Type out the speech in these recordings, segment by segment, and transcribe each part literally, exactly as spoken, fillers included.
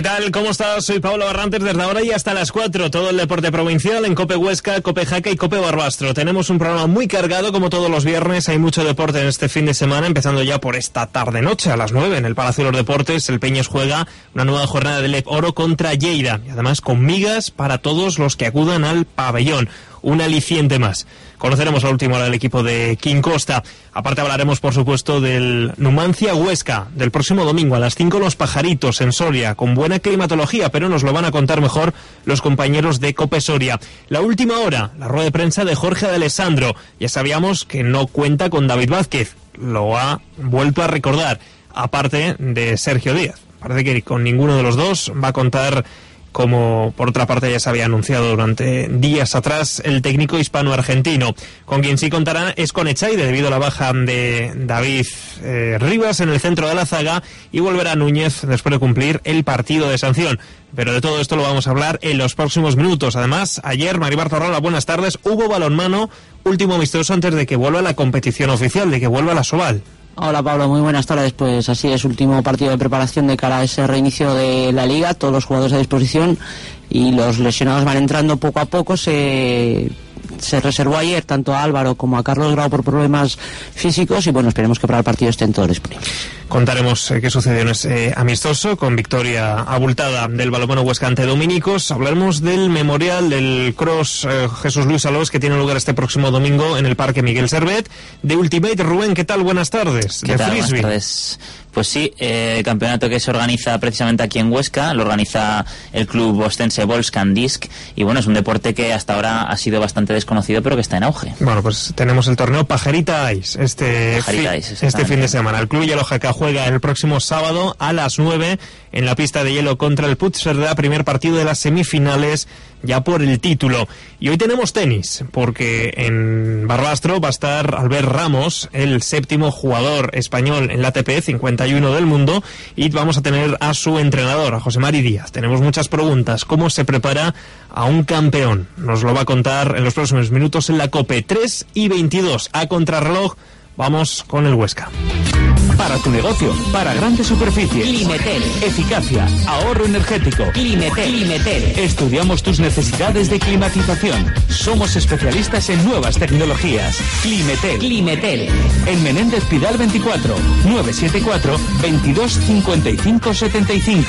tal? ¿Cómo estás? Soy Pablo Barrantes, desde ahora y hasta las cuatro. Todo el deporte provincial en COPE Huesca, COPE Jaca y COPE Barbastro. Tenemos un programa muy cargado, como todos los viernes. Hay mucho deporte en este fin de semana, empezando ya por esta tarde-noche, a las nueve, en el Palacio de los Deportes. El Peñas juega una nueva jornada de Lep Oro contra Lleida. Y además con migas para todos los que acudan al pabellón. Un aliciente más. Conoceremos la última hora del equipo de Quim Costa. Aparte hablaremos, por supuesto, del Numancia Huesca, del próximo domingo a las cinco, Los Pajaritos en Soria, con buena climatología, pero nos lo van a contar mejor los compañeros de COPE Soria. La última hora, la rueda de prensa de Jorge de Alessandro. Ya sabíamos que no cuenta con David Vázquez, lo ha vuelto a recordar, aparte de Sergio Díaz. Parece que con ninguno de los dos va a contar, como por otra parte ya se había anunciado durante días atrás, el técnico hispano-argentino. Con quien sí contará es con Echaide, debido a la baja de David eh, Rivas en el centro de la zaga, y volverá Núñez después de cumplir el partido de sanción. Pero de todo esto lo vamos a hablar en los próximos minutos. Además, ayer, Maribel Zorrola, buenas tardes, hubo balonmano, último amistoso antes de que vuelva la competición oficial, de que vuelva la Sobal. Hola Pablo, muy buenas tardes. Pues así es, último partido de preparación de cara a ese reinicio de la liga, todos los jugadores a disposición y los lesionados van entrando poco a poco. Se, se reservó ayer tanto a Álvaro como a Carlos Grau por problemas físicos y bueno, esperemos que para el partido estén todos disponibles. Contaremos eh, qué sucedió en ese amistoso, con victoria abultada del balonmano Huesca ante Dominicos. Hablaremos del memorial del Cross eh, Jesús Luis Alós, que tiene lugar este próximo domingo en el Parque Miguel Servet. De Ultimate, Rubén, ¿qué tal? Buenas tardes. ¿Qué de tal? Frisbee. Buenas tardes. Pues sí, eh, campeonato que se organiza precisamente aquí en Huesca, lo organiza el club ostense Volscan Disc, y bueno, es un deporte que hasta ahora ha sido bastante desconocido, pero que está en auge. Bueno, pues tenemos el torneo Pajarita Ice este, Pajarita fi- Ice, este fin de semana. El club Hielo Jaca juega el próximo sábado a las nueve en la pista de hielo contra el Puigcerdá, primer partido de las semifinales ya por el título. Y hoy tenemos tenis, porque en Barbastro va a estar Albert Ramos, el séptimo jugador español en la A T P cincuenta y uno del mundo, y vamos a tener a su entrenador, a José Mari Díaz. Tenemos muchas preguntas. ¿Cómo se prepara a un campeón? Nos lo va a contar en los próximos minutos en la COPE. Tres y veintidós a contrarreloj. Vamos con el Huesca. Para tu negocio, para grandes superficies. Climetel. Eficacia, ahorro energético. Climetel. Climetel. Estudiamos tus necesidades de climatización. Somos especialistas en nuevas tecnologías. Climetel. Climetel. En Menéndez Pidal veinticuatro, nueve siete cuatro, veintidós cincuenta y cinco setenta y cinco.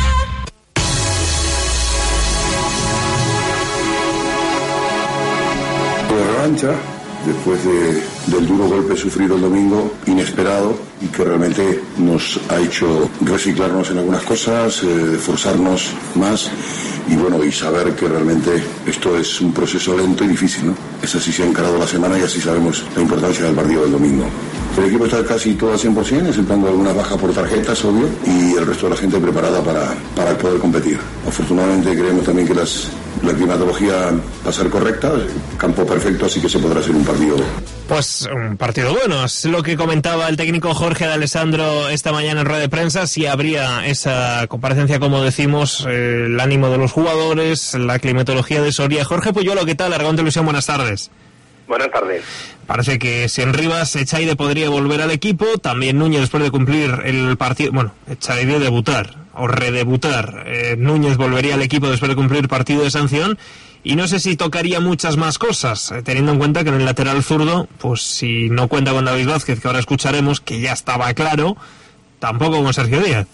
Pues revancha, después de, del duro golpe sufrido el domingo, inesperado, y que realmente nos ha hecho reciclarnos en algunas cosas, eh, esforzarnos más, y bueno, y saber que realmente esto es un proceso lento y difícil, ¿no? Es así se ha encarado la semana y así sabemos la importancia del partido del domingo. El equipo está casi todo al cien por ciento, exceptuando algunas bajas por tarjetas, obvio, y el resto de la gente preparada para, para poder competir. Afortunadamente creemos también que las, la climatología va a ser correcta, campo perfecto, así que se podrá hacer un partido. Pues un partido bueno, es lo que comentaba el técnico Jorge de Alessandro esta mañana en rueda de prensa. Si habría esa comparecencia, como decimos, eh, el ánimo de los jugadores, la climatología de Soria. Jorge Puyuelo, ¿qué tal? Aragón Televisión, buenas tardes. Buenas tardes. Parece que si en Rivas Echaide podría volver al equipo, también Núñez después de cumplir el partido, bueno, Echaide debutar o redebutar, eh, Núñez volvería al equipo después de cumplir partido de sanción, y no sé si tocaría muchas más cosas, eh, teniendo en cuenta que en el lateral zurdo, pues si no cuenta con David Vázquez, que ahora escucharemos, que ya estaba claro, tampoco con Sergio Díaz.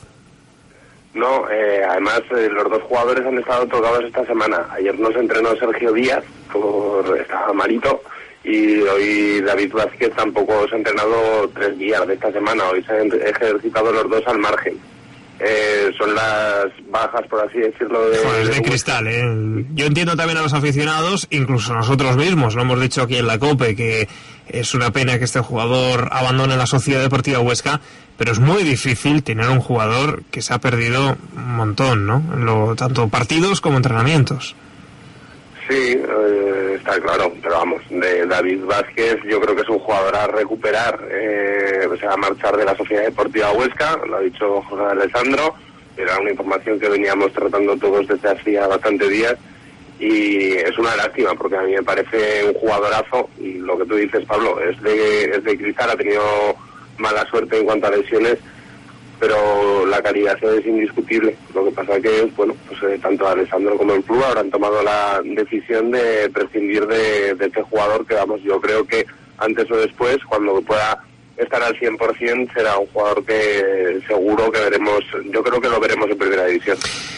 No, eh, además eh, los dos jugadores han estado tocados esta semana. Ayer nos entrenó Sergio Díaz, por estaba malito, y hoy David Vázquez tampoco se ha entrenado tres días de esta semana. Hoy se han ejercitado los dos al margen. Eh, son las bajas, por así decirlo, de, Joder, de de cristal, ¿eh? Yo entiendo también a los aficionados, incluso nosotros mismos, lo hemos dicho aquí en la COPE, que es una pena que este jugador abandone la Sociedad Deportiva Huesca, pero es muy difícil tener un jugador que se ha perdido un montón, ¿no? En lo, tanto partidos como entrenamientos. Sí, eh, está claro, pero vamos, de David Vázquez yo creo que es un jugador a recuperar, eh, se va a marchar de la Sociedad Deportiva Huesca, lo ha dicho José Alessandro, era una información que veníamos tratando todos desde hacía bastantes días, y es una lástima porque a mí me parece un jugadorazo, y lo que tú dices, Pablo, es de, es de cristal, ha tenido mala suerte en cuanto a lesiones, pero la calidad es indiscutible. Lo que pasa que, bueno, pues eh, tanto Alessandro como el club habrán tomado la decisión de prescindir de, de este jugador, que vamos, yo creo que antes o después, cuando pueda estar al cien por ciento, será un jugador que seguro que veremos, yo creo que lo veremos en primera división.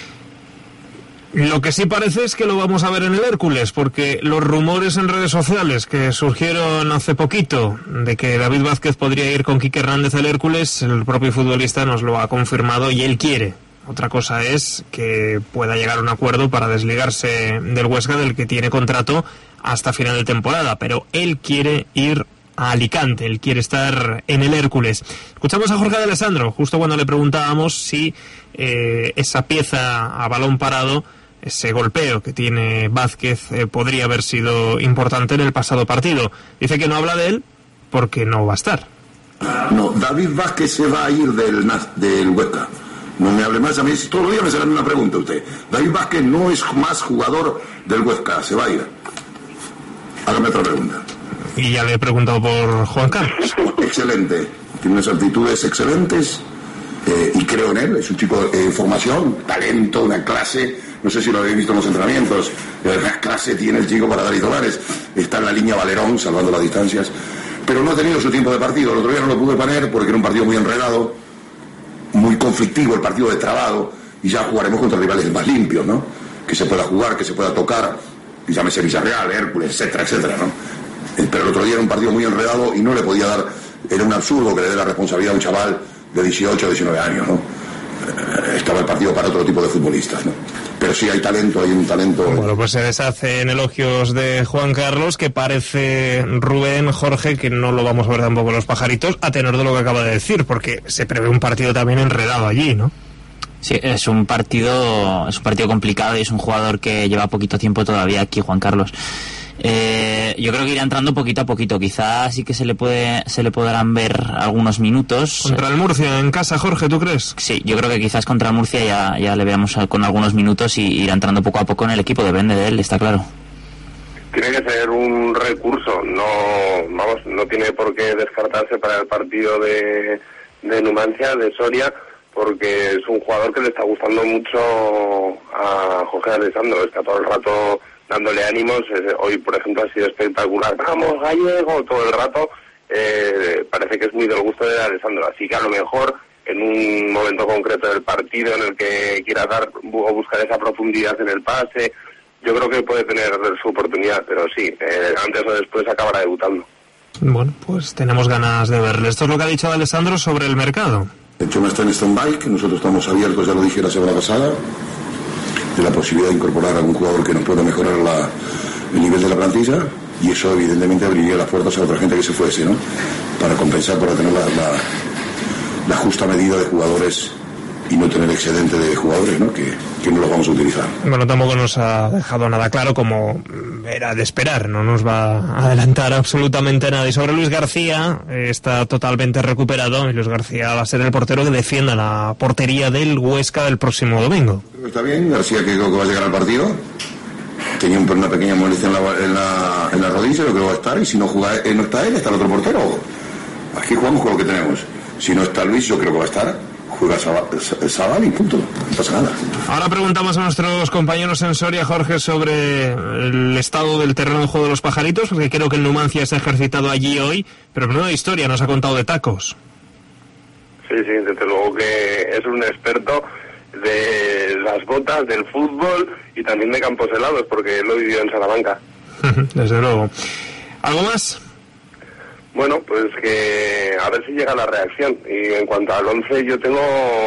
Lo que sí parece es que lo vamos a ver en el Hércules, porque los rumores en redes sociales que surgieron hace poquito de que David Vázquez podría ir con Quique Hernández al Hércules, el propio futbolista nos lo ha confirmado y él quiere. Otra cosa es que pueda llegar a un acuerdo para desligarse del Huesca, del que tiene contrato hasta final de temporada, pero él quiere ir a Alicante, él quiere estar en el Hércules. Escuchamos a Jorge de Alessandro justo cuando le preguntábamos si eh, esa pieza a balón parado, ese golpeo que tiene Vázquez, eh, podría haber sido importante en el pasado partido. Dice que no habla de él porque no va a estar. No, David Vázquez se va a ir del, del Huesca. No me hable más, a mí todos los días me será una pregunta usted. David Vázquez no es más jugador del Huesca, se va a ir. Hágame otra pregunta. Y ya le he preguntado por Juan Carlos. Excelente, tiene unas actitudes excelentes eh, y creo en él. Es un chico de eh, formación, talento, una clase. No sé si lo habéis visto en los entrenamientos. La clase tiene el chico para dar titulares. Está en la línea Valerón, salvando las distancias. Pero no ha tenido su tiempo de partido. El otro día no lo pude poner porque era un partido muy enredado, muy conflictivo, el partido de trabado. Y ya jugaremos contra rivales más limpios, ¿no? Que se pueda jugar, que se pueda tocar. Y llámese Villarreal, Hércules, etcétera, etcétera, ¿no? Pero el otro día era un partido muy enredado y no le podía dar. Era un absurdo que le dé la responsabilidad a un chaval de dieciocho o diecinueve años, ¿no? Estaba el partido para otro tipo de futbolistas, ¿no? Pero sí hay talento, hay un talento. Bueno, pues se deshace en elogios de Juan Carlos, que parece, Rubén, Jorge, que no lo vamos a ver tampoco los pajaritos, a tenor de lo que acaba de decir, porque se prevé un partido también enredado allí, ¿no? Sí, es un partido, es un partido complicado y es un jugador que lleva poquito tiempo todavía aquí, Juan Carlos. Eh, yo creo que irá entrando poquito a poquito. Quizás sí que se le puede se le podrán ver algunos minutos. Contra el Murcia en casa, Jorge, ¿tú crees? Sí, yo creo que quizás contra el Murcia ya, ya le veamos con algunos minutos y irá entrando poco a poco en el equipo. Depende de él, está claro. Tiene que ser un recurso. No, vamos, no tiene por qué descartarse para el partido de, de Numancia, de Soria, porque es un jugador que le está gustando mucho a Jorge Alessandro. Está todo el rato dándole ánimos. Hoy, por ejemplo, ha sido espectacular. ¡Vamos, Gallego! Todo el rato. Eh, parece que es muy del gusto de Alessandro. Así que a lo mejor, en un momento concreto del partido en el que quiera dar o buscar esa profundidad en el pase, yo creo que puede tener su oportunidad. Pero sí, eh, antes o después acabará debutando. Bueno, pues tenemos ganas de verle. Esto es lo que ha dicho Alessandro sobre el mercado. El tema está en stand-by, que nosotros estamos abiertos, ya lo dije la semana pasada, de la posibilidad de incorporar a algún jugador que nos pueda mejorar la, el nivel de la plantilla, y eso evidentemente abriría las puertas a otra gente que se fuese, ¿no? Para compensar, para tener la, la, la justa medida de jugadores y no tener excedente de jugadores, ¿no? Que, que no los vamos a utilizar. Bueno, tampoco nos ha dejado nada claro, como era de esperar, no nos va a adelantar absolutamente nada. Y sobre Luis García, eh, está totalmente recuperado, y Luis García va a ser el portero que defienda la portería del Huesca del próximo domingo. Creo que está bien, García que creo que va a llegar al partido. Tenía una pequeña molestia en la, en la, en la rodilla, lo que va a estar, y si no, juega, eh, no está él, está el otro portero. Aquí jugamos con lo que tenemos. Si no está Luis, yo creo que va a estar. Juega Zabal y punto, no pasa nada. Ahora preguntamos a nuestros compañeros en Soria, Jorge, sobre el estado del terreno de juego de los pajaritos, porque creo que el Numancia se ha ejercitado allí hoy, pero menuda historia nos ha contado de tacos. Sí, sí, desde luego que es un experto de las botas, del fútbol y también de campos helados, porque lo he vivido en Salamanca. Desde luego. ¿Algo más? Bueno, pues que a ver si llega la reacción. Y en cuanto al once, yo tengo,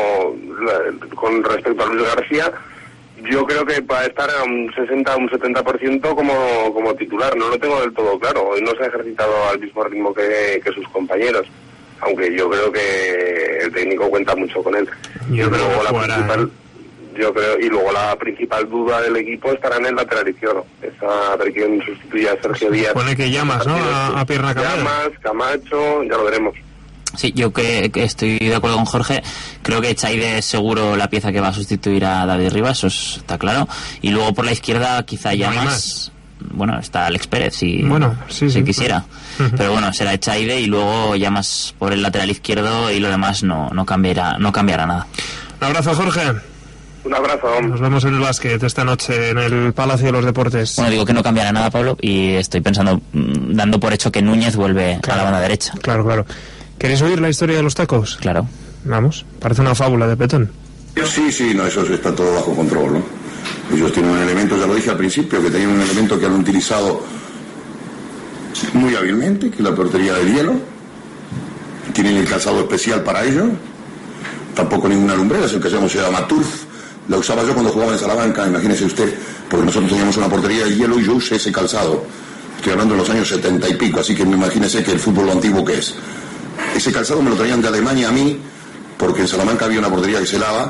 con respecto a Luis García, yo creo que va a estar a un sesenta, un setenta por ciento como, como titular. No lo tengo del todo claro. Hoy no se ha ejercitado al mismo ritmo que, que sus compañeros. Aunque yo creo que el técnico cuenta mucho con él. Yo, yo creo que la fuera, principal, ¿eh? Yo creo, y luego la principal duda del equipo estará en el lateral izquierdo. Esa, a ver quién sustituye a Sergio Díaz. Supone que Llamas, ¿no? A, a pierna cambiada. Llamas, Camacho, ya lo veremos. Sí, yo que, que estoy de acuerdo con Jorge. Creo que Chaide es seguro la pieza que va a sustituir a David Rivas, eso está claro. Y luego por la izquierda quizá Llamas. No hay más. bueno, está Alex Pérez si, bueno, sí, si sí, quisiera. Uh-huh. Pero bueno, será Echaide y luego ya más por el lateral izquierdo y lo demás no, no cambiará, no cambiará nada. Un abrazo, Jorge. Un abrazo. Nos vemos en el básquet esta noche en el Palacio de los Deportes. Bueno, digo que no cambiará nada, Pablo, y estoy pensando, dando por hecho que Núñez vuelve claro, a la banda derecha. Claro, claro. ¿Queréis oír la historia de los tacos? Claro. Vamos, parece una fábula de Petón. Sí, sí, no, eso está todo bajo control, ¿no? Ellos tienen un elemento, ya lo dije al principio, que tenían un elemento que han utilizado muy hábilmente, que es la portería de hielo. Tienen el calzado especial para ello. Tampoco ninguna lumbrera, sino que se llama Turf. La usaba yo cuando jugaba en Salamanca, imagínese usted, porque nosotros teníamos una portería de hielo y yo usé ese calzado. Estoy hablando de los años setenta y pico, así que imagínese que el fútbol lo antiguo que es. Ese calzado me lo traían de Alemania a mí, porque en Salamanca había una portería que se lava,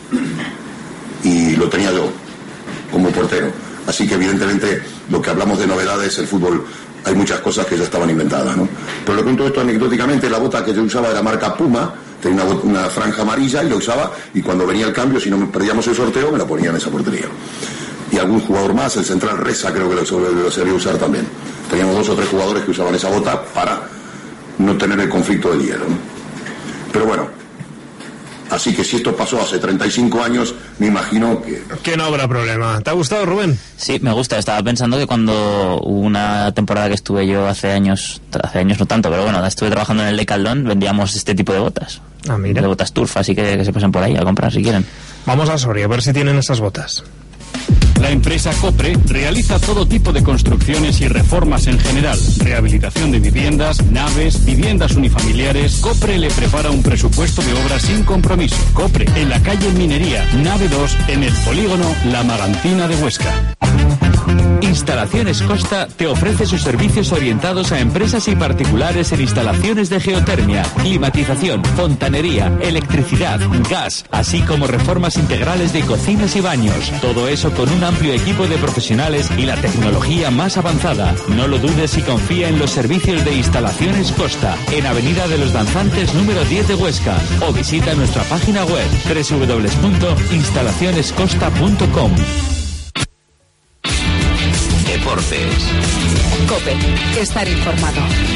y lo tenía yo, como portero. Así que evidentemente lo que hablamos de novedades, el fútbol, hay muchas cosas que ya estaban inventadas, ¿no? Pero le cuento esto anecdóticamente, la bota que yo usaba era marca Puma, tenía una, una franja amarilla y lo usaba, y cuando venía el cambio, si no perdíamos el sorteo, me la ponía en esa portería. Y algún jugador más, el central Reza creo que lo, lo sabía usar también. Teníamos dos o tres jugadores que usaban esa bota para no tener el conflicto del hielo, ¿no? Pero bueno, así que si esto pasó hace treinta y cinco años, me imagino que... Que no habrá problema. ¿Te ha gustado, Rubén? Sí, me gusta. Estaba pensando que cuando hubo una temporada que estuve yo hace años, hace años no tanto, pero bueno, estuve trabajando en el Decathlon, vendíamos este tipo de botas. Ah, mira. De botas Turf, así que, que se pasen por ahí a comprar si quieren. Vamos a Soria, a ver si tienen esas botas. La empresa Copre realiza todo tipo de construcciones y reformas en general. Rehabilitación de viviendas, naves, viviendas unifamiliares. Copre le prepara un presupuesto de obras sin compromiso. Copre, en la calle Minería, nave dos, en el polígono La Magantina de Huesca. Instalaciones Costa te ofrece sus servicios orientados a empresas y particulares en instalaciones de geotermia, climatización, fontanería, electricidad, gas, así como reformas integrales de cocinas y baños. Todo eso con un amplio equipo de profesionales y la tecnología más avanzada. No lo dudes y confía en los servicios de Instalaciones Costa, en Avenida de los Danzantes número diez de Huesca, o visita nuestra página web doble u doble u doble u punto instalaciones costa punto com. Deportes. COPE. Estar informado.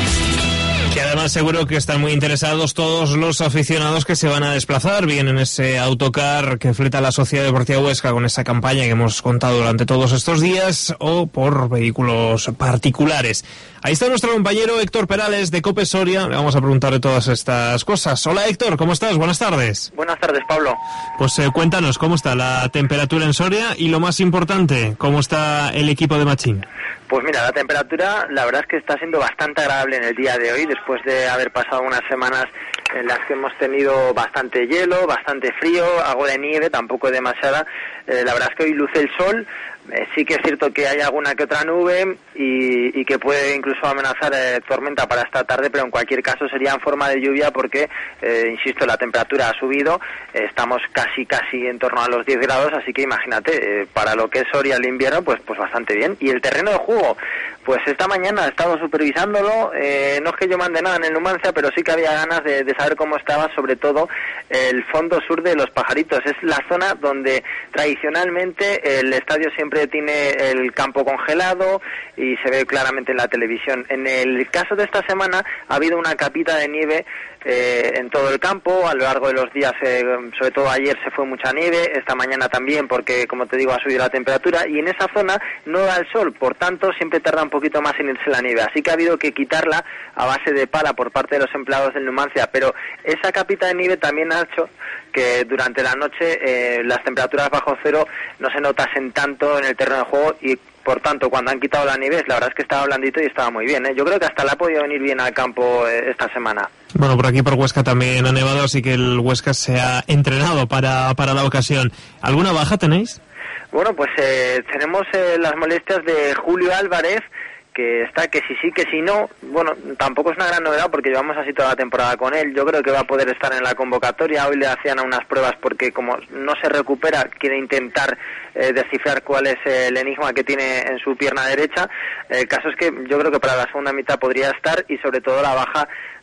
Que además seguro que están muy interesados todos los aficionados que se van a desplazar, bien en ese autocar que fleta la Sociedad Deportiva Huesca con esa campaña que hemos contado durante todos estos días, o por vehículos particulares. Ahí está nuestro compañero Héctor Perales de COPE Soria, le vamos a preguntarle todas estas cosas. Hola Héctor, ¿cómo estás? Buenas tardes. Buenas tardes, Pablo. Pues eh, cuéntanos, ¿cómo está la temperatura en Soria? Y lo más importante, ¿cómo está el equipo de Machín? Pues mira, la temperatura la verdad es que está siendo bastante agradable en el día de hoy, después de haber pasado unas semanas en las que hemos tenido bastante hielo, bastante frío, algo de nieve, tampoco demasiada. Eh, la verdad es que hoy luce el sol. Eh, sí que es cierto que hay alguna que otra nube y, y que puede incluso amenazar eh, tormenta para esta tarde, pero en cualquier caso sería en forma de lluvia porque, eh, insisto, la temperatura ha subido, eh, estamos casi casi en torno a los diez grados, así que imagínate, eh, para lo que es Soria el invierno, pues pues bastante bien. Y el terreno de juego, pues esta mañana he estado supervisándolo, eh, no es que yo mande nada en el Numancia, pero sí que había ganas de, de saber cómo estaba, sobre todo el fondo sur de Los Pajaritos. Es la zona donde tradicionalmente el estadio siempre tiene el campo congelado y se ve claramente en la televisión. En el caso de esta semana ha habido una capita de nieve eh, en todo el campo, a lo largo de los días, eh, sobre todo ayer se fue mucha nieve, esta mañana también porque, como te digo, ha subido la temperatura y en esa zona no da el sol, por tanto siempre tarda un poquito más en irse la nieve, así que ha habido que quitarla a base de pala por parte de los empleados del Numancia, pero esa capita de nieve también ha hecho que durante la noche eh, las temperaturas bajo cero no se notasen tanto en el terreno de juego y por tanto cuando han quitado la nieve la verdad es que estaba blandito y estaba muy bien, ¿eh? Yo creo que hasta le ha podido venir bien al campo eh, esta semana. Bueno, por aquí por Huesca también ha nevado, así que el Huesca se ha entrenado para, para la ocasión. ¿Alguna baja tenéis? Bueno, pues eh, tenemos eh, las molestias de Julio Álvarez, que está que si sí, que si no. Bueno, tampoco es una gran novedad porque llevamos así toda la temporada con él. Yo creo que va a poder estar en la convocatoria. Hoy le hacían unas pruebas porque como no se recupera, quiere intentar eh, descifrar cuál es el enigma que tiene en su pierna derecha. El caso es que yo creo que para la segunda mitad podría estar y sobre todo la baja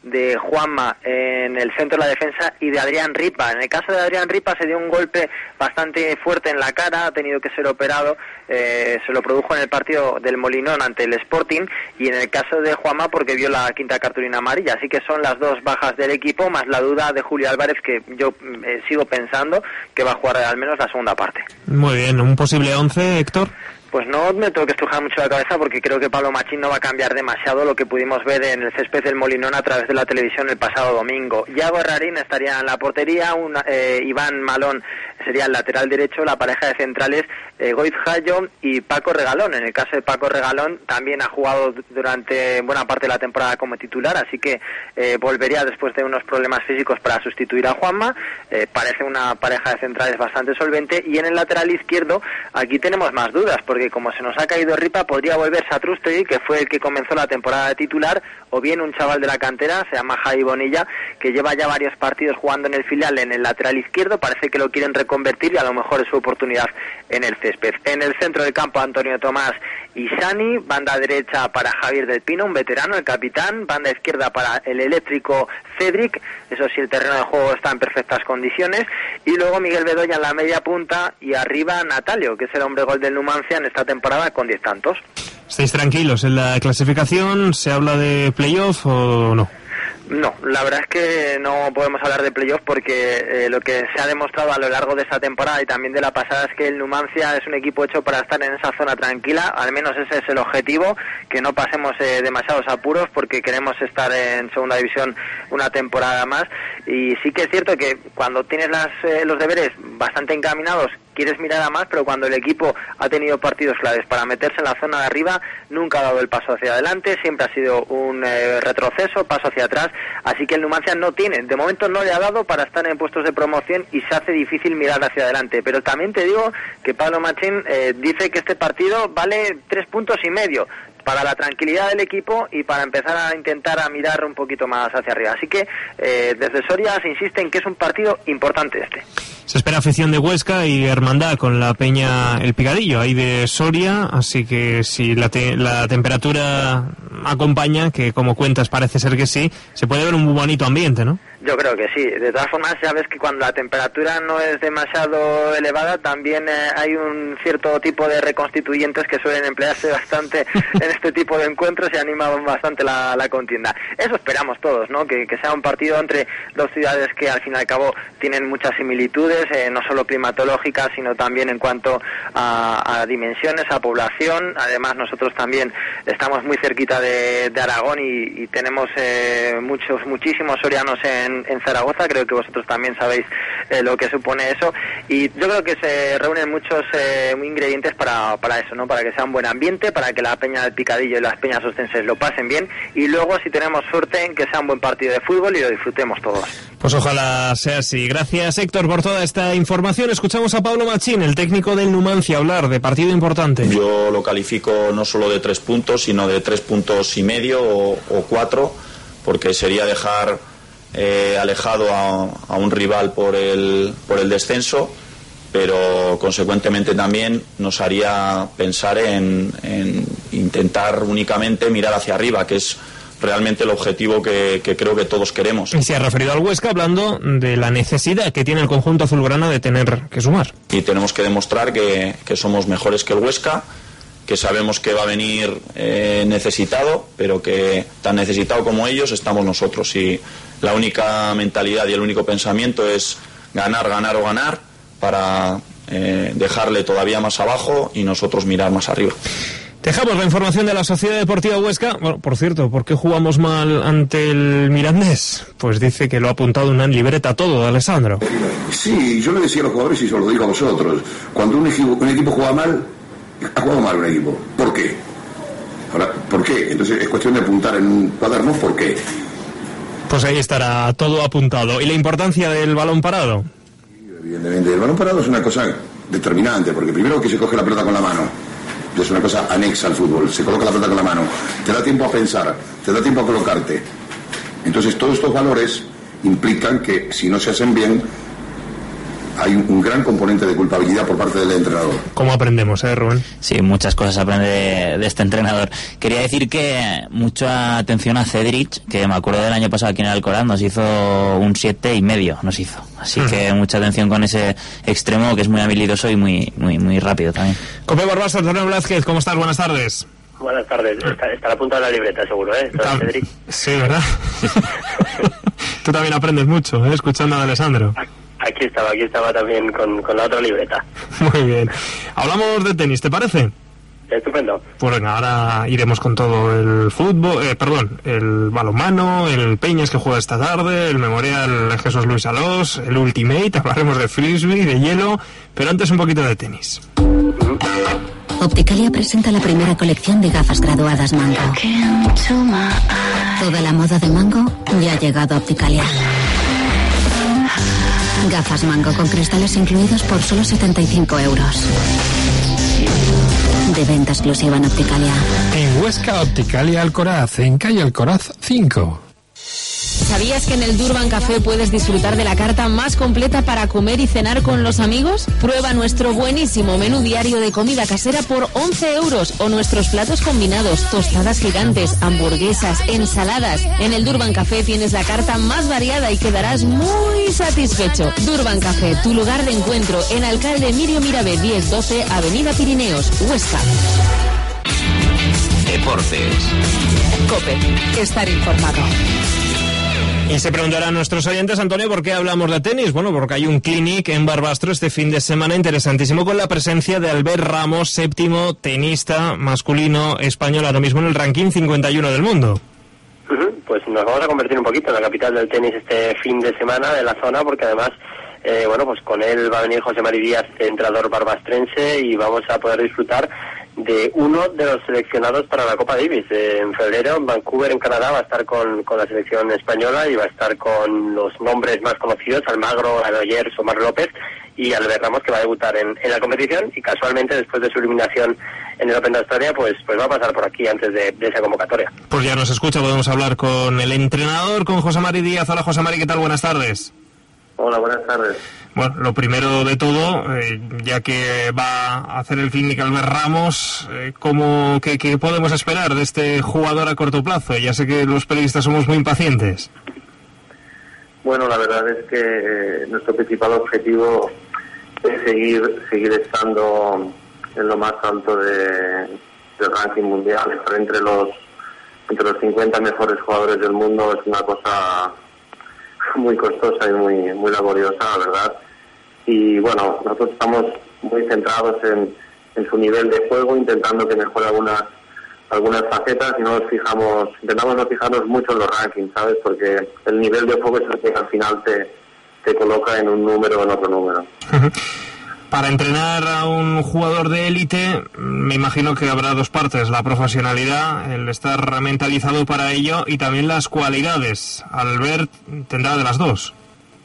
de Juanma en el centro de la defensa y de Adrián Ripa. En el caso de Adrián Ripa se dio un golpe bastante fuerte en la cara, ha tenido que ser operado, eh, se lo produjo en el partido del Molinón ante el Sporting, y en el caso de Juanma porque vio la quinta cartulina amarilla. Así que son las dos bajas del equipo, más la duda de Julio Álvarez, que yo eh, sigo pensando que va a jugar al menos la segunda parte. Muy bien, ¿un posible once, Héctor? Pues no me tengo que estrujar mucho la cabeza, porque creo que Pablo Machín no va a cambiar demasiado lo que pudimos ver en el césped del Molinón a través de la televisión el pasado domingo. Yago Herrarín estaría en la portería, una, eh, Iván Malón sería el lateral derecho, la pareja de centrales eh, Goiz Jayo y Paco Regalón. En el caso de Paco Regalón también ha jugado durante buena parte de la temporada como titular, así que eh, volvería después de unos problemas físicos para sustituir a Juanma. Eh, parece una pareja de centrales bastante solvente, y en el lateral izquierdo aquí tenemos más dudas, porque como se nos ha caído Ripa, podría volver Satrústegui, que fue el que comenzó la temporada de titular, o bien un chaval de la cantera, se llama Javi Bonilla, que lleva ya varios partidos jugando en el filial en el lateral izquierdo. Parece que lo quieren reconvertir y a lo mejor es su oportunidad en el césped. En el centro del campo, Antonio Tomás y Sani, banda derecha para Javier del Pino, un veterano, el capitán, banda izquierda para el eléctrico Cedric, eso sí, el terreno de juego está en perfectas condiciones, y luego Miguel Bedoya en la media punta, y arriba Natalio, que es el hombre gol del Numancia en esta temporada con diez tantos. ¿Estáis tranquilos en la clasificación? ¿Se habla de playoff o no? No, la verdad es que no podemos hablar de playoff, porque eh, lo que se ha demostrado a lo largo de esta temporada y también de la pasada es que el Numancia es un equipo hecho para estar en esa zona tranquila. Al menos ese es el objetivo, que no pasemos eh, demasiados apuros, porque queremos estar en segunda división una temporada más. Y sí que es cierto que cuando tienes las, eh, los deberes bastante encaminados, quieres mirar a más, pero cuando el equipo ha tenido partidos claves para meterse en la zona de arriba, nunca ha dado el paso hacia adelante, siempre ha sido un eh, retroceso, paso hacia atrás. Así que el Numancia no tiene, de momento no le ha dado para estar en puestos de promoción, y se hace difícil mirar hacia adelante. Pero también te digo que Pablo Machín eh, dice que este partido vale tres puntos y medio para la tranquilidad del equipo y para empezar a intentar a mirar un poquito más hacia arriba. Así que eh, desde Soria se insiste en que es un partido importante este. Se espera afición de Huesca y hermandad con la Peña El Picadillo, ahí de Soria, así que si la, te la temperatura acompaña, que como cuentas parece ser que sí, se puede ver un muy bonito ambiente, ¿no? Yo creo que sí. De todas formas, sabes que cuando la temperatura no es demasiado elevada, también eh, hay un cierto tipo de reconstituyentes que suelen emplearse bastante en este tipo de encuentros y animan bastante la, la contienda. Eso esperamos todos, ¿no? Que, que sea un partido entre dos ciudades que al fin y al cabo tienen muchas similitudes, eh, no solo climatológicas, sino también en cuanto a, a dimensiones, a población. Además, nosotros también estamos muy cerquita de, de Aragón y, y tenemos eh, muchos, muchísimos sorianos en En, en Zaragoza. Creo que vosotros también sabéis eh, lo que supone eso, y yo creo que se reúnen muchos eh, ingredientes para, para eso, ¿no? Para que sea un buen ambiente, para que la Peña del Picadillo y las peñas ostenses lo pasen bien, y luego, si tenemos suerte, en que sea un buen partido de fútbol y lo disfrutemos todos. Pues ojalá sea así. Gracias, Héctor, por toda esta información. Escuchamos a Pablo Machín, el técnico del Numancia, hablar de partido importante. Yo lo califico no solo de tres puntos, sino de tres puntos y medio o, o cuatro, porque sería dejar Eh, alejado a, a un rival por el, por el descenso, pero consecuentemente también nos haría pensar en, en intentar únicamente mirar hacia arriba, que es realmente el objetivo que, que creo que todos queremos. Y se ha referido al Huesca hablando de la necesidad que tiene el conjunto azulgrana de tener que sumar. Y tenemos que demostrar que, que somos mejores que el Huesca, que sabemos que va a venir eh, necesitado, pero que tan necesitado como ellos estamos nosotros, y la única mentalidad y el único pensamiento es ganar, ganar o ganar, para eh, dejarle todavía más abajo y nosotros mirar más arriba. Dejamos la información de la Sociedad Deportiva Huesca. Bueno, por cierto, ¿por qué jugamos mal ante el Mirandés? Pues dice que lo ha apuntado en una libreta todo, Alessandro. Sí, yo le decía a los jugadores y se lo digo a vosotros, cuando un equipo, un equipo juega mal, ha jugado mal un equipo. ¿Por qué? Ahora, ¿por qué? Entonces es cuestión de apuntar en un cuaderno por qué. Pues ahí estará todo apuntado. ¿Y la importancia del balón parado? Evidentemente, el balón parado es una cosa determinante, porque primero que se coge la pelota con la mano, es una cosa anexa al fútbol, se coloca la pelota con la mano, te da tiempo a pensar, te da tiempo a colocarte. Entonces todos estos valores implican que si no se hacen bien, hay un gran componente de culpabilidad por parte del entrenador. ¿Cómo aprendemos, eh, Rubén? Sí, muchas cosas aprende de, de este entrenador. Quería decir que mucha atención a Cedric, que me acuerdo del año pasado aquí en el Alcoraz, nos hizo un siete y medio, nos hizo. Así uh-huh. que mucha atención con ese extremo que es muy habilidoso y muy muy muy rápido también. Cope Barbastro, Antonio Blázquez, ¿cómo estás? Buenas tardes. Buenas tardes. Está, está a la punta de la libreta, seguro, ¿eh? Está Cedric. Sí, ¿verdad? Tú también aprendes mucho, ¿eh? Escuchando a Alessandro. Aquí estaba, aquí estaba también con, con la otra libreta. Muy bien. Hablamos de tenis, ¿te parece? Estupendo. Pues venga, ahora iremos con todo el fútbol, eh, perdón, el balonmano, el Peñas que juega esta tarde, el Memorial Jesús Luis Alós, el Ultimate, hablaremos de frisbee, de hielo, pero antes un poquito de tenis. Opticalia presenta la primera colección de gafas graduadas Mango. Toda la moda de Mango ya ha llegado a Opticalia. Gafas Mango con cristales incluidos por solo setenta y cinco euros. De venta exclusiva en Opticalia. En Huesca, Opticalia Alcoraz, en calle Alcoraz cinco. ¿Sabías que en el Durban Café puedes disfrutar de la carta más completa para comer y cenar con los amigos? Prueba nuestro buenísimo menú diario de comida casera por once euros o nuestros platos combinados, tostadas gigantes, hamburguesas, ensaladas. En el Durban Café tienes la carta más variada y quedarás muy satisfecho. Durban Café, tu lugar de encuentro en Alcalde Mirio Mirabe diez doce, Avenida Pirineos, Huesca. Deportes. COPE. Estar informado. Y se preguntarán a nuestros oyentes, Antonio, ¿por qué hablamos de tenis? Bueno, porque hay un clinic en Barbastro este fin de semana interesantísimo con la presencia de Albert Ramos, séptimo tenista masculino español ahora mismo en el ranking cincuenta y uno del mundo. Uh-huh. Pues nos vamos a convertir un poquito en la capital del tenis este fin de semana de la zona, porque además, eh, bueno, pues con él va a venir José Mari Díaz, entrenador barbastrense, y vamos a poder disfrutar de uno de los seleccionados para la Copa Davis. Eh, en febrero, en Vancouver, en Canadá, va a estar con, con la selección española y va a estar con los nombres más conocidos, Almagro, Anoyer, Omar López y Albert Ramos, que va a debutar en, en la competición, y casualmente después de su eliminación en el Open de Australia, pues, pues va a pasar por aquí antes de, de esa convocatoria. Pues ya nos escucha, podemos hablar con el entrenador, con José Mari Díaz. Hola José Mari, ¿qué tal? Buenas tardes. Hola, buenas tardes. Bueno, lo primero de todo, eh, ya que va a hacer el clinic Albert Ramos, eh, ¿cómo, qué, ¿qué podemos esperar de este jugador a corto plazo? Ya sé que los periodistas somos muy impacientes. Bueno, la verdad es que eh, nuestro principal objetivo es seguir seguir estando en lo más alto de, del ranking mundial. Estar entre los entre los cincuenta mejores jugadores del mundo es una cosa muy costosa y muy muy laboriosa, la verdad. Y bueno, nosotros estamos muy centrados en, en su nivel de juego, intentando que mejore algunas algunas facetas, y no nos fijamos, intentamos no fijarnos mucho en los rankings, ¿sabes? Porque el nivel de juego es el que al final te, te coloca en un número o en otro número. Para entrenar a un jugador de élite, me imagino que habrá dos partes: la profesionalidad, el estar mentalizado para ello, y también las cualidades. Albert tendrá de las dos.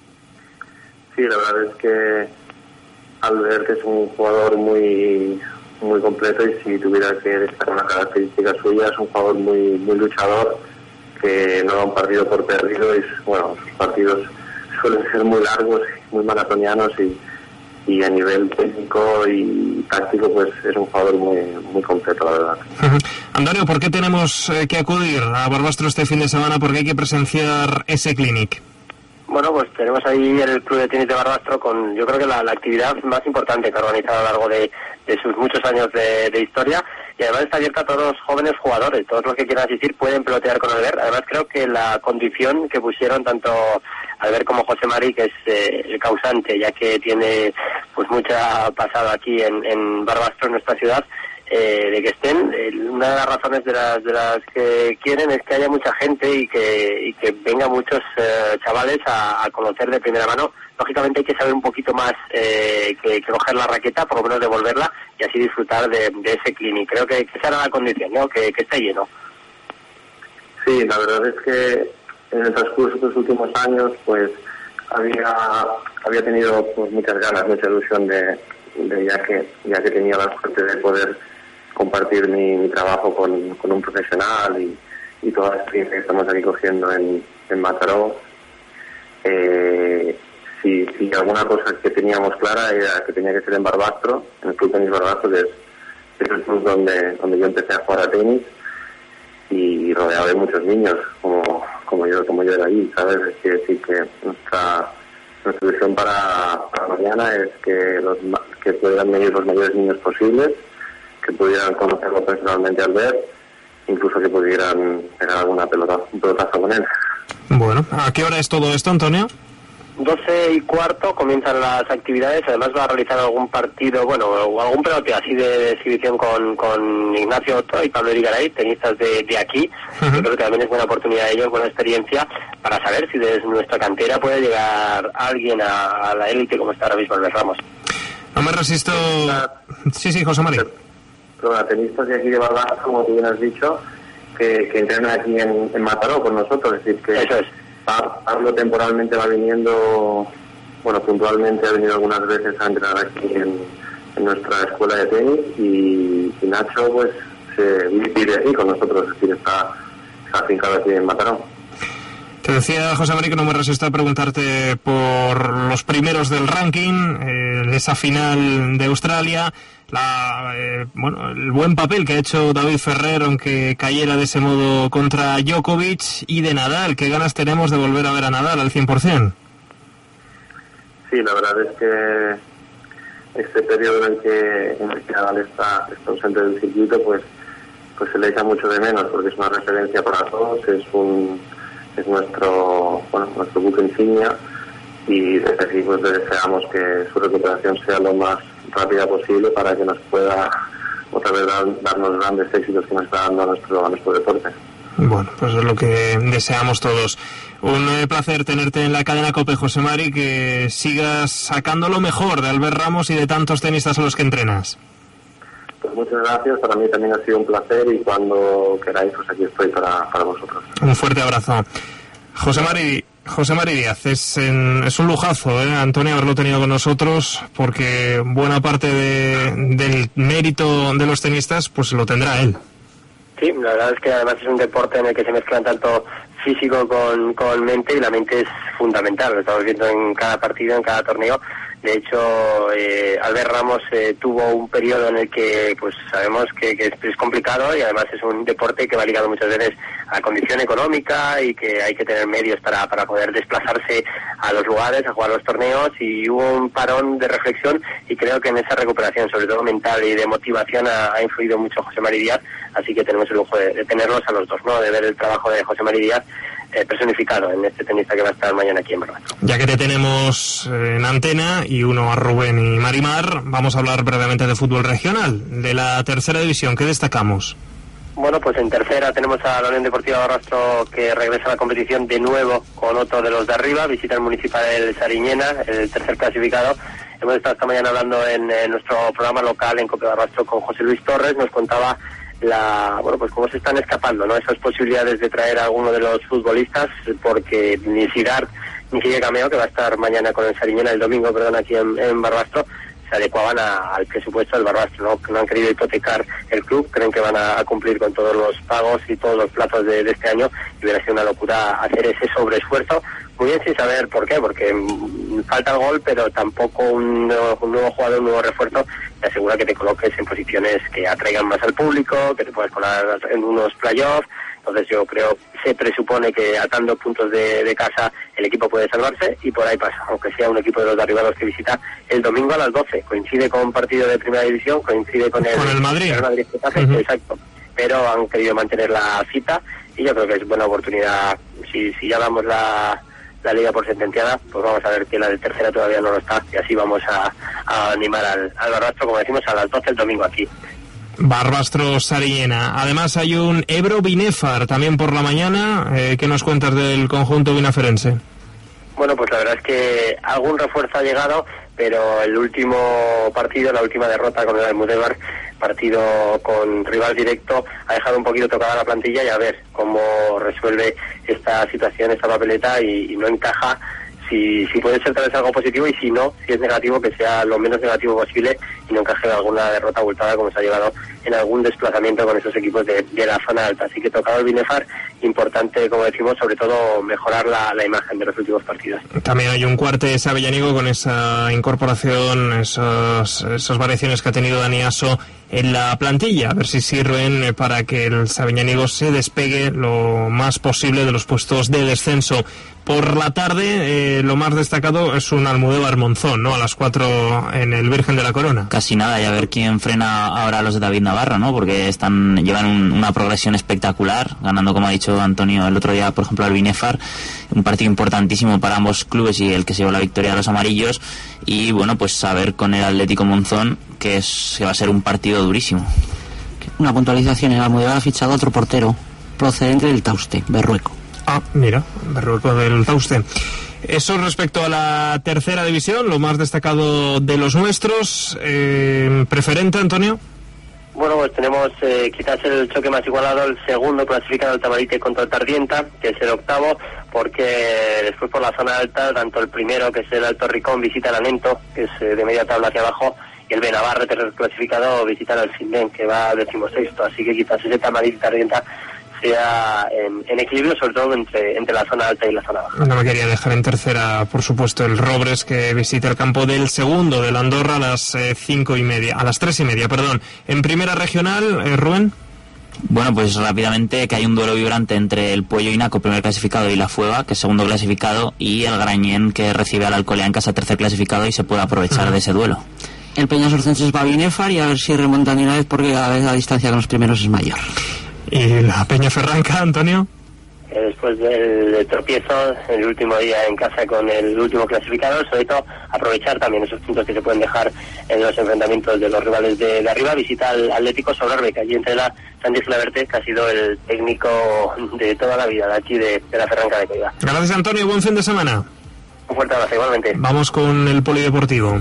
Sí, la verdad es que Albert es un jugador muy muy completo, y si tuviera que destacar una característica suya, es un jugador muy muy luchador, que no da un partido por perdido, y bueno, sus partidos suelen ser muy largos, muy maratonianos, y y a nivel técnico y táctico pues es un jugador muy muy completo, la verdad. Antonio, ¿por qué tenemos eh, que acudir a Barbastro este fin de semana? ¿Por qué hay que presenciar ese clinic? Bueno, pues tenemos ahí el Club de Tenis de Barbastro con, yo creo que la, la actividad más importante que ha organizado a lo largo de, de sus muchos años de, de historia, y además está abierta a todos los jóvenes jugadores. Todos los que quieran asistir pueden pelotear con Albert. Además creo que la condición que pusieron tanto Albert como José Mari, que es eh, el causante, ya que tiene pues mucha pasada aquí en, en Barbastro, en nuestra ciudad, Eh, de que estén, eh, una de las razones de las de las que quieren es que haya mucha gente y que y que vengan muchos eh, chavales a, a conocer de primera mano. Lógicamente hay que saber un poquito más eh, que, que coger la raqueta, por lo menos devolverla, y así disfrutar de, de ese clinic. Creo que, que esa era la condición, ¿no? Que, que esté lleno. Sí, la verdad es que en el transcurso de los últimos años pues había había tenido pues muchas ganas, mucha ilusión de, de ya que ya que tenía la suerte de poder compartir mi, mi trabajo con, con un profesional, y, y toda la experiencia que estamos aquí cogiendo en, en Mataró. Eh, si, si alguna cosa que teníamos clara era que tenía que ser en Barbastro, en el Club Tenis Barbastro, que es, es el club donde, donde yo empecé a jugar a tenis, y rodeado de muchos niños, como, como yo como yo era allí, ¿sabes? Es que decir que nuestra nuestra visión para, para mañana es que los que pudieran venir los mayores niños posibles, que pudieran conocerlo personalmente al ver, incluso que pudieran pegar alguna pelota, un pelotazo con él. Bueno, ¿a qué hora es todo esto, Antonio? doce y cuarto comienzan las actividades. Además va a realizar algún partido, bueno, o algún peloteo así de, de exhibición con, con Ignacio Otto y Pablo Irigaray, tenistas de, de aquí. Uh-huh. Yo creo que también es buena oportunidad de ellos, buena experiencia, para saber si desde nuestra cantera puede llegar alguien a, a la élite como está ahora mismo Albert Ramos. No me resisto... Sí, sí, José María. Pero la tenistas de aquí de Barbastro, como tú bien has dicho, que, que entrenan aquí en, en Mataró con nosotros, es decir, que... Eso es. Pablo temporalmente va viniendo, bueno, puntualmente ha venido algunas veces a entrenar aquí en, en nuestra escuela de tenis, y, y Nacho pues se vive aquí con nosotros, es decir, está, está afincado aquí en Mataró. Te decía, José María, que no me resisto a preguntarte por los primeros del ranking, eh, esa final de Australia, la, eh, bueno, el buen papel que ha hecho David Ferrer, aunque cayera de ese modo contra Djokovic, y de Nadal. ¿Qué ganas tenemos de volver a ver a Nadal al cien por ciento? Sí, la verdad es que este periodo en el que, en el que Nadal está, está ausente del circuito, pues, pues se le echa mucho de menos, porque es una referencia para todos, es un es nuestro bueno nuestro buque insignia, y desde aquí pues le deseamos que su recuperación sea lo más rápida posible para que nos pueda otra vez dar, darnos grandes éxitos que nos está dando a nuestro, a nuestro deporte. Bueno, pues es lo que deseamos todos. Un eh, placer tenerte en la cadena COPE, José Mari, que sigas sacando lo mejor de Albert Ramos y de tantos tenistas a los que entrenas. Pues muchas gracias, para mí también ha sido un placer, y cuando queráis pues aquí estoy para, para vosotros. Un fuerte abrazo. José Mari, José Mari Díaz, es, en, es un lujazo, ¿eh, Antonio, haberlo tenido con nosotros, porque buena parte de, del mérito de los tenistas pues lo tendrá él. Sí, la verdad es que además es un deporte en el que se mezclan tanto físico con, con mente, y la mente es fundamental, lo estamos viendo en cada partido, en cada torneo. De hecho, eh, Albert Ramos eh, tuvo un periodo en el que pues sabemos que, que es, es complicado, y además es un deporte que va ligado muchas veces a la condición económica, y que hay que tener medios para, para poder desplazarse a los lugares, a jugar los torneos, y hubo un parón de reflexión, y creo que en esa recuperación, sobre todo mental y de motivación, ha, ha influido mucho José Mari Díaz, así que tenemos el lujo de, de tenerlos a los dos, ¿no? De ver el trabajo de José Mari Díaz eh, personificado en este tenista que va a estar mañana aquí en Barbastro. Ya que te tenemos en antena, y uno a Rubén y Marimar, vamos a hablar brevemente de fútbol regional, de la tercera división. ¿Qué destacamos? Bueno, pues en tercera tenemos a la Unión Deportiva Barbastro, que regresa a la competición de nuevo con otro de los de arriba, visita el Municipal de Sariñena, el tercer clasificado. Hemos estado esta mañana hablando en, en nuestro programa local en COPE Barbastro con José Luis Torres, nos contaba la bueno pues cómo se están escapando, ¿no?, esas posibilidades de traer a alguno de los futbolistas, porque ni Sidar ni Guille Cameo, que va a estar mañana con el Sariñena, el domingo, perdón, aquí en, en Barbastro, se adecuaban a, al presupuesto del Barbastro, ¿no? Que no han querido hipotecar el club, creen que van a, a cumplir con todos los pagos y todos los plazos de, de este año, y hubiera sido una locura hacer ese sobreesfuerzo, muy bien sin saber por qué, porque mm, falta el gol, pero tampoco un nuevo, un nuevo jugador, un nuevo refuerzo te asegura que te coloques en posiciones que atraigan más al público, que te puedas colar en unos playoffs. Entonces yo creo, se presupone que atando puntos de, de casa el equipo puede salvarse, y por ahí pasa, aunque sea un equipo de los de arriba los que visita el domingo a las doce. Coincide con un partido de primera división, coincide con el, con el Madrid. El Madrid uh-huh. Exacto. Pero han querido mantener la cita, y yo creo que es buena oportunidad. Si, si ya damos la, la liga por sentenciada, pues vamos a ver que la de tercera todavía no lo está, y así vamos a, a animar al, al Barbastro, como decimos, a las doce el domingo aquí. Barbastro Sariñena. Además hay un Ebro Binefar también por la mañana. Eh, ¿Qué nos cuentas del conjunto binaferense? Bueno, pues la verdad es que algún refuerzo ha llegado, pero el último partido, la última derrota con el Almudévar, partido con rival directo, ha dejado un poquito tocada la plantilla, y a ver cómo resuelve esta situación, esta papeleta, y, y no encaja. Si, si puede ser tal vez algo positivo, y si no, si es negativo, que sea lo menos negativo posible, y no encaje alguna derrota abultada como se ha llevado en algún desplazamiento con esos equipos de, de la zona alta. Así que tocado el Binefar, importante, como decimos, sobre todo mejorar la, la imagen de los últimos partidos. También hay un Cuartes Avellanigo con esa incorporación, esos, esas variaciones que ha tenido Dani Aso en la plantilla, a ver si sirven para que el Sabellanigo se despegue lo más posible de los puestos de descenso. Por la tarde, eh, lo más destacado es un Almudévar Monzón, ¿no? A las cuatro en el Virgen de la Corona. Casi nada, y a ver quién frena ahora a los de David Navarro, ¿no? Porque están llevan un, una progresión espectacular, ganando, como ha dicho Antonio el otro día, por ejemplo, al Binefar, un partido importantísimo para ambos clubes y el que se llevó la victoria a los amarillos. Y bueno, pues a ver con el Atlético Monzón, que, es, que va a ser un partido durísimo. Una puntualización: el Almudévar ha fichado otro portero procedente del Tauste, Berrueco. Ah, mira, Berrueco del Tauste. Eso respecto a la tercera división, lo más destacado de los nuestros. Eh, ¿Preferente, Antonio? Bueno, pues tenemos eh, quizás el choque más igualado, el segundo clasificado, el Tamarite contra el Tardienta, que es el octavo, porque después por la zona alta, tanto el primero, que es el Alto Ricón, visita el Anento, que es eh, de media tabla hacia abajo, y el Benavarre, tercer clasificado, visita el Alcindén, que va decimosexto. Así que quizás ese Tamarite y Tardienta sea en, en equilibrio, sobre todo entre, entre la zona alta y la zona baja. No me quería dejar en tercera, por supuesto, el Robres, que visita el campo del segundo del Andorra a las eh, cinco y media, a las tres y media, perdón. En primera regional, eh, Rubén. Bueno, pues rápidamente que hay un duelo vibrante entre el Puello Inaco, primer clasificado, y la Fueva, que es segundo clasificado, y el Grañén, que recibe al Alcolea en casa, tercer clasificado, y se puede aprovechar uh-huh. de ese duelo. El Peñas Orcenses va a Binefar y a ver si remontan de una vez, porque cada vez la distancia con los primeros es mayor. ¿Y la Peña Ferranca, Antonio? Eh, después del, del tropiezo, el último día en casa con el último clasificado, sobre todo aprovechar también esos puntos que se pueden dejar en los enfrentamientos de los rivales de, de arriba. Visita al Atlético Sobrarbe, que allí entrena Santi Flaverte, que ha sido el técnico de toda la vida de aquí de, de la Ferranca de Coiba. Gracias, Antonio, buen fin de semana. Un fuerte abrazo, igualmente. Vamos con el polideportivo.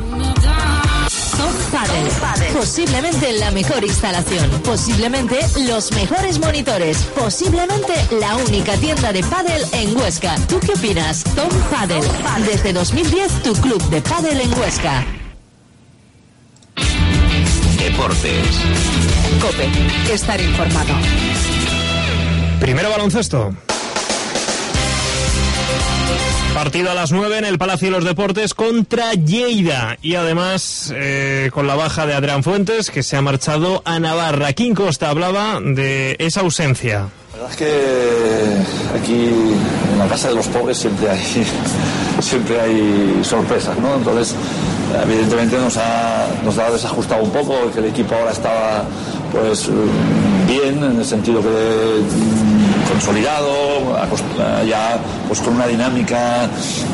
Top Padel. Posiblemente la mejor instalación, posiblemente los mejores monitores, posiblemente la única tienda de pádel en Huesca. ¿Tú qué opinas? Top Padel. Desde dos mil diez, tu club de pádel en Huesca. Deportes. COPE. Estar informado. Primero baloncesto. Partido a las nueve en el Palacio de los Deportes contra Lleida. Y además eh, con la baja de Adrián Fuentes, que se ha marchado a Navarra. Quim Costa hablaba de esa ausencia. La verdad es que aquí en la casa de los pobres siempre hay siempre hay sorpresas, ¿no? Entonces, evidentemente nos ha, nos ha desajustado un poco, que el equipo ahora estaba pues bien, en el sentido que consolidado, ya pues con una dinámica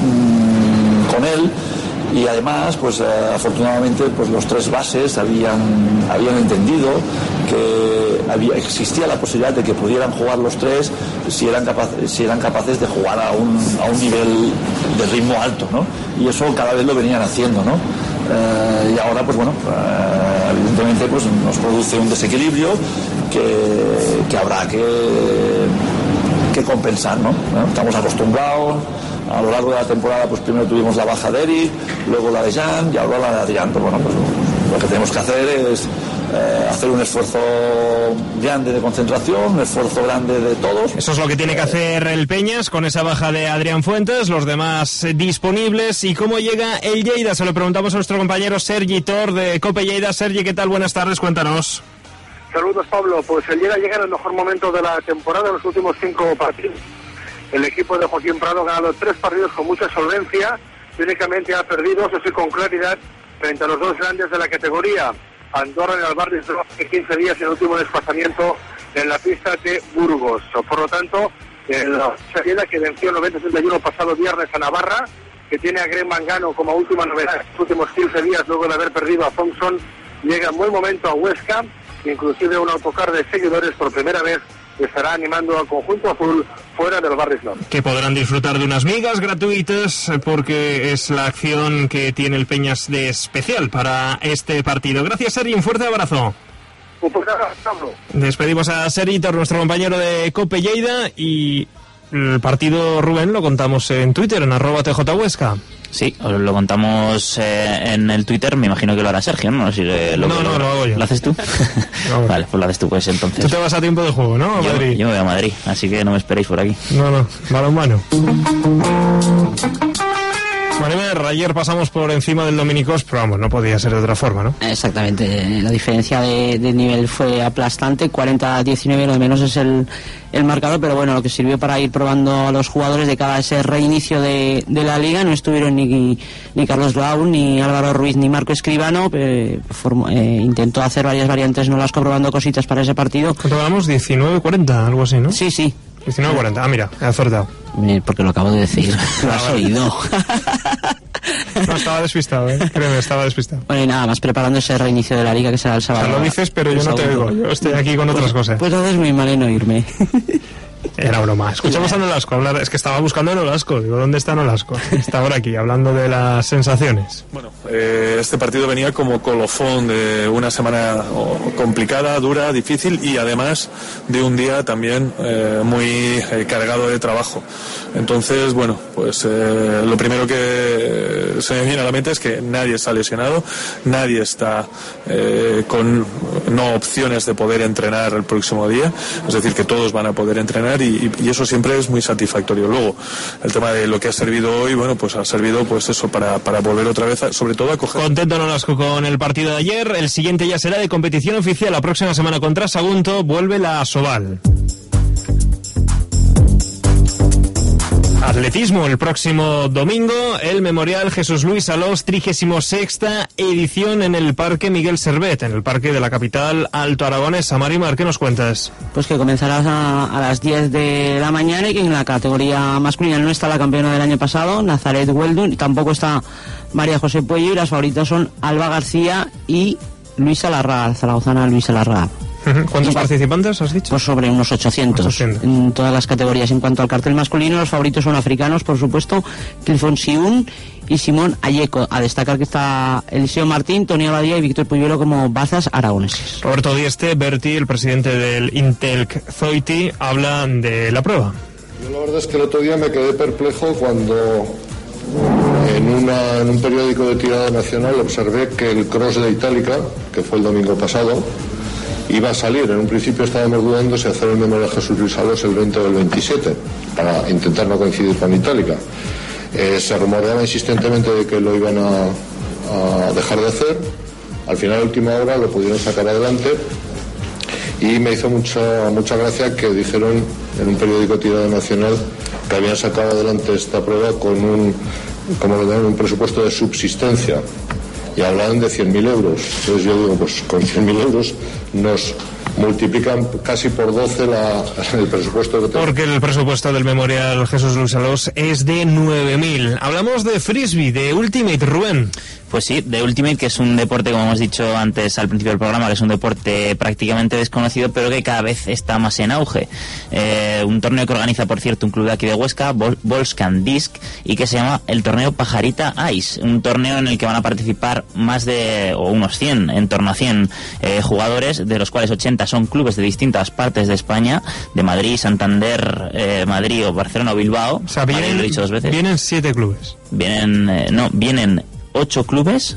mmm, con él, y además pues eh, afortunadamente pues los tres bases habían habían entendido que había existía la posibilidad de que pudieran jugar los tres si eran capaces si eran capaces de jugar a un a un nivel de ritmo alto, ¿no? Y eso cada vez lo venían haciendo, ¿no? Eh, y ahora pues bueno eh, evidentemente pues nos produce un desequilibrio que, que habrá que que compensar, ¿no? ¿no? Estamos acostumbrados a lo largo de la temporada, pues primero tuvimos la baja de Eric, luego la de Jan y ahora la de Adrián. Pues bueno, pues lo que tenemos que hacer es eh, hacer un esfuerzo grande de concentración, un esfuerzo grande de todos. Eso es lo que tiene que hacer el Peñas con esa baja de Adrián Fuentes, los demás eh, disponibles. ¿Y cómo llega el Lleida? Se lo preguntamos a nuestro compañero Sergi Tor de Cope Lleida. Sergi, ¿qué tal? Buenas tardes, cuéntanos. Saludos, Pablo. Pues el Lleida llega en el mejor momento de la temporada, en los últimos cinco partidos. El equipo de Joaquín Prado ha ganado tres partidos con mucha solvencia, únicamente ha perdido, eso sí, con claridad, frente a los dos grandes de la categoría, Andorra en el Barrio de quince días y el último desplazamiento en la pista de Burgos. Por lo tanto, el Lleida, que venció noventa treinta y uno pasado viernes a Navarra, que tiene a Greg Mangano como última novedad en los últimos quince días luego de haber perdido a Thompson, llega en buen momento a Huesca. Inclusive un autocar de seguidores por primera vez estará animando al conjunto azul fuera del Barrio Islam. Que podrán disfrutar de unas migas gratuitas porque es la acción que tiene el Peñas de especial para este partido. Gracias, Sergi, un fuerte abrazo. Un fuerte abrazo. Despedimos a Sergi, nuestro compañero de Cope Lleida, y El partido, Rubén, lo contamos en Twitter, en arroba T J Huesca. Sí, os lo contamos eh, en el Twitter, me imagino que lo hará Sergio, ¿no? Si, eh, lo, no, no, lo hago yo. ¿Lo haces tú? No, vale, pues lo haces tú, pues entonces. Tú te vas a tiempo de juego, ¿no? A yo, Madrid. Yo me voy a Madrid, así que no me esperéis por aquí. No, no, balonmano. Marimer, ayer pasamos por encima del Dominicos, pero vamos, no podía ser de otra forma, ¿no? Exactamente, la diferencia de, de nivel fue aplastante, cuarenta a diecinueve, lo de menos es el, el marcador, pero bueno, lo que sirvió para ir probando a los jugadores de cada ese reinicio de, de la liga. No estuvieron ni, ni Carlos Lau, ni Álvaro Ruiz, ni Marco Escribano, eh, formó, eh, intentó hacer varias variantes, no las probando cositas para ese partido. ¿Cuánto ganamos? diecinueve cuarenta, algo así, ¿no? Sí, sí. diecinueve cuarenta, ah, mira, he acertado. Porque lo acabo de decir, lo has oído. No, estaba despistado, ¿eh? Créeme, estaba despistado. Bueno, y nada más preparando ese reinicio de la liga que será el sábado. O sea, lo dices, pero yo no te oigo. Yo estoy aquí con otras cosas. Pues haces muy mal en oírme. Era broma. Escuchamos a Nolasco hablar. Es que estaba buscando a Nolasco. Digo, ¿dónde está Nolasco? Está ahora aquí, hablando de las sensaciones. Bueno, eh, este partido venía como colofón de una semana complicada, dura, difícil y además de un día también eh, muy eh, cargado de trabajo. Entonces, bueno, pues eh, lo primero que se me viene a la mente es que nadie está lesionado, nadie está eh, con no opciones de poder entrenar el próximo día. Es decir, que todos van a poder entrenar y, y eso siempre es muy satisfactorio. Luego, el tema de lo que ha servido hoy, bueno, pues ha servido pues eso para, para volver otra vez, a, sobre todo a coger... Contento Nolasco con el partido de ayer. El siguiente ya será de competición oficial. La próxima semana contra Sagunto vuelve la Asobal. Atletismo el próximo domingo, el Memorial Jesús Luis Alós, trigésimo sexta edición en el Parque Miguel Servet, en el parque de la capital alto aragonesa. Marimar, ¿qué nos cuentas? Pues que comenzará a, a las diez de la mañana y que en la categoría masculina no está la campeona del año pasado, Nazaret Weldon, tampoco está María José Puello, y las favoritas son Alba García y Luisa Larraga, zaragozana Luisa Larraga. ¿Cuántos participantes has dicho? Pues sobre unos ochocientos, ochocientos en todas las categorías. En cuanto al cartel masculino, los favoritos son africanos, por supuesto, Clifton Siún y Simón Ayeco. A destacar que está Eliseo Martín, Tony Abadía y Víctor Puyuelo como bazas aragoneses. Roberto Dieste, Berti, el presidente del Intelc Zoiti, habla de la prueba. Yo la verdad es que el otro día me quedé perplejo cuando en, una, en un periódico de tirada nacional observé que el cross de Itálica, que fue el domingo pasado, iba a salir. En un principio estábamos dudando si hacer el Memorial Jesús Luis Alós el veinte o el veintisiete, para intentar no coincidir con Itálica. Eh, se rumoreaba insistentemente de que lo iban a, a dejar de hacer. Al final, a última hora, lo pudieron sacar adelante y me hizo mucha, mucha gracia que dijeron en un periódico tirado nacional que habían sacado adelante esta prueba con un, como lo llaman, un presupuesto de subsistencia. Y hablaban de cien mil euros. Entonces yo digo, pues con cien mil euros nos multiplican casi por doce la, el presupuesto que tenemos. Porque el presupuesto del Memorial Jesús Luis Alós es de nueve mil. Hablamos de frisbee, de Ultimate, Rubén. Pues sí, de Ultimate, que es un deporte, como hemos dicho antes al principio del programa, que es un deporte prácticamente desconocido, pero que cada vez está más en auge. Eh, un torneo que organiza, por cierto, un club de aquí de Huesca, Vol- Volscan Disc, y que se llama el torneo Pajarita Ice. Un torneo en el que van a participar más de, o unos cien, en torno a cien eh, jugadores, de los cuales ochenta son clubes de distintas partes de España, de Madrid, Santander, eh, Madrid o Barcelona o Bilbao. O sea, vienen, Madrid, lo he dicho dos veces. Vienen siete clubes. Vienen, eh, no, vienen ocho clubes,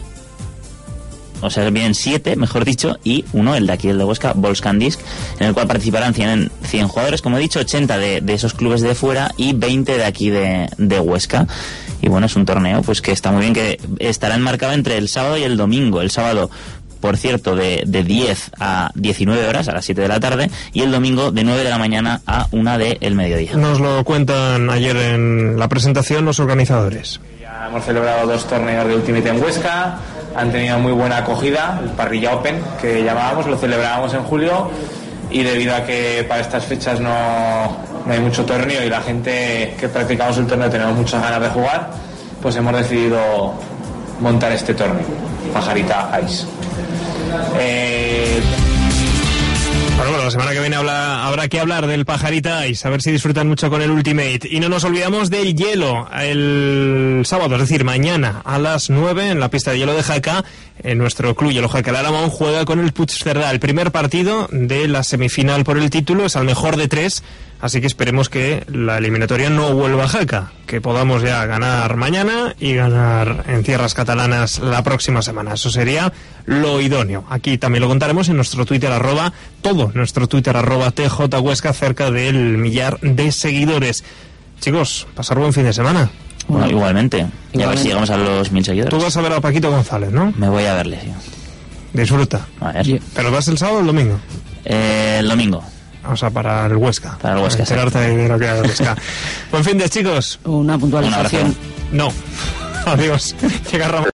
o sea, vienen siete, mejor dicho, y uno, el de aquí, el de Huesca, Volscan Disc, en el cual participarán cien, cien jugadores, como he dicho, ochenta de, de esos clubes de fuera y veinte de aquí de, de Huesca. Y bueno, es un torneo pues que está muy bien, que estará enmarcado entre el sábado y el domingo. El sábado, por cierto, de, de diez a diecinueve horas, a las siete de la tarde, y el domingo de nueve de la mañana a una del mediodía. Nos lo cuentan ayer en la presentación los organizadores. Ya hemos celebrado dos torneos de Ultimate en Huesca, han tenido muy buena acogida, el Parrilla Open, que llamábamos, lo celebrábamos en julio, y debido a que para estas fechas no, no hay mucho torneo y la gente que practicamos el torneo tenemos muchas ganas de jugar, pues hemos decidido montar este torneo, Pajarita Ice. Eh... Bueno, bueno, la semana que viene habla, habrá que hablar del Pajarita Ice, a ver si disfrutan mucho con el Ultimate. Y no nos olvidamos del hielo, el sábado, es decir, mañana a las nueve en la pista de hielo de Jaca, en nuestro club Hielo Jaca el Aramón juega con el Puigcerdá. El primer partido de la semifinal por el título es al mejor de tres Así que esperemos que la eliminatoria no vuelva a Jaca, que podamos ya ganar mañana y ganar en tierras catalanas la próxima semana. Eso sería lo idóneo. Aquí también lo contaremos en nuestro Twitter, arroba, todo nuestro Twitter, arroba T J Huesca, cerca del millar de seguidores. Chicos, pasar buen fin de semana. Bueno, igualmente. Y a ver si llegamos a los mil seguidores. Tú vas a ver a Paquito González, ¿no? Me voy a verle, sí. Disfruta. A ver. ¿Pero vas el sábado o el domingo? Eh, el domingo. O sea, para el Huesca. Para el Huesca, para enterarte de lo que hay el Huesca. Buen fin de, chicos. Una puntualización. No. Adiós. Llega Ramón.